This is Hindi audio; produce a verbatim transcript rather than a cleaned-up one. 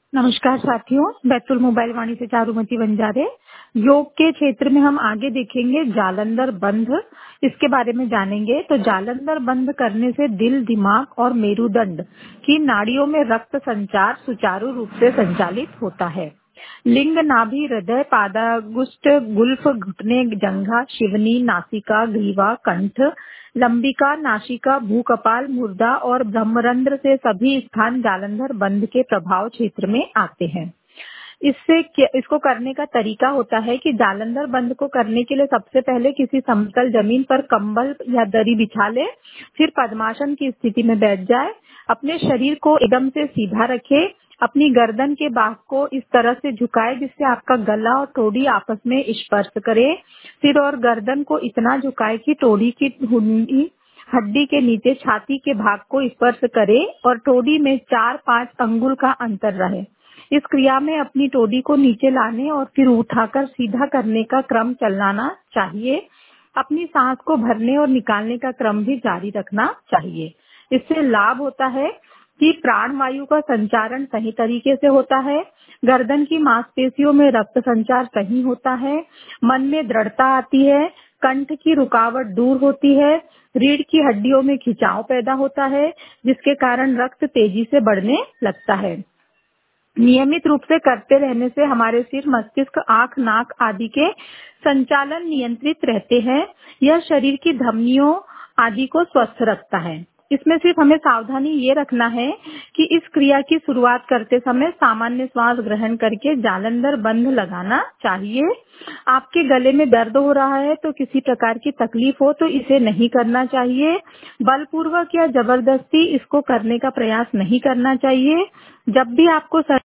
नमस्कार साथियों, बैतुल मोबाइल वाणी से चारुमती बंजारे। योग के क्षेत्र में हम आगे देखेंगे जालंधर बंध, इसके बारे में जानेंगे। तो जालंधर बंध करने से दिल, दिमाग और मेरुदंड की नाड़ियों में रक्त संचार सुचारू रूप से संचालित होता है। लिंग, नाभि, हृदय, पादागुष्ठ, गुल्फ, घुटने, जंघा, शिवनी, नासिका, ग्रीवा, कंठ, लंबिका, नासिका, भूकपाल, मुर्दा और ब्रह्मरंध्र से सभी स्थान जालंधर बंध के प्रभाव क्षेत्र में आते हैं। इससे क्या- इसको करने का तरीका होता है कि जालंधर बंध को करने के लिए सबसे पहले किसी समतल जमीन पर कंबल या दरी बिछा ले, फिर पद्मासन की स्थिति में बैठ जाए। अपने शरीर को एकदम से सीधा रखे, अपनी गर्दन के भाग को इस तरह से झुकाए जिससे आपका गला और ठोड़ी आपस में स्पर्श करे। सिर और गर्दन को इतना झुकाए कि ठोड़ी की ठुंडी हड्डी के नीचे छाती के भाग को स्पर्श करे और ठोड़ी में चार पांच अंगुल का अंतर रहे। इस क्रिया में अपनी टोडी को नीचे लाने और फिर उठाकर सीधा करने का क्रम चलाना चाहिए। अपनी सांस को भरने और निकालने का क्रम भी जारी रखना चाहिए। इससे लाभ होता है कि प्राण वायु का संचारण सही तरीके से होता है, गर्दन की मांसपेशियों में रक्त संचार सही होता है, मन में दृढ़ता आती है, कंठ की रुकावट दूर होती है, रीढ़ की हड्डियों में खिंचाव पैदा होता है जिसके कारण रक्त तेजी से बढ़ने लगता है। नियमित रूप से करते रहने से हमारे सिर, मस्तिष्क, आंख, नाक आदि के संचालन नियंत्रित रहते हैं। यह शरीर की धमनियों आदि को स्वस्थ रखता है। इसमें सिर्फ हमें सावधानी ये रखना है कि इस क्रिया की शुरुआत करते समय सामान्य श्वास ग्रहण करके जालंधर बंध लगाना चाहिए। आपके गले में दर्द हो रहा है तो किसी प्रकार की तकलीफ हो तो इसे नहीं करना चाहिए। बलपूर्वक या जबरदस्ती इसको करने का प्रयास नहीं करना चाहिए। जब भी आपको